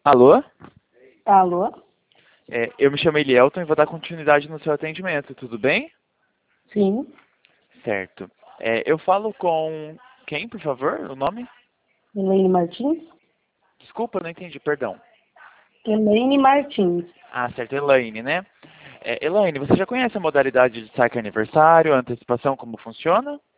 Alô? Alô? Eu me chamo Elielton e vou dar continuidade no seu atendimento, tudo bem? Sim. Certo. Eu falo com quem, por favor, o nome? Elaine Martins? Desculpa, não entendi, perdão. Elaine Martins. Ah, certo, Elaine, né? Elaine, você já conhece a modalidade de saque aniversário, antecipação, como funciona?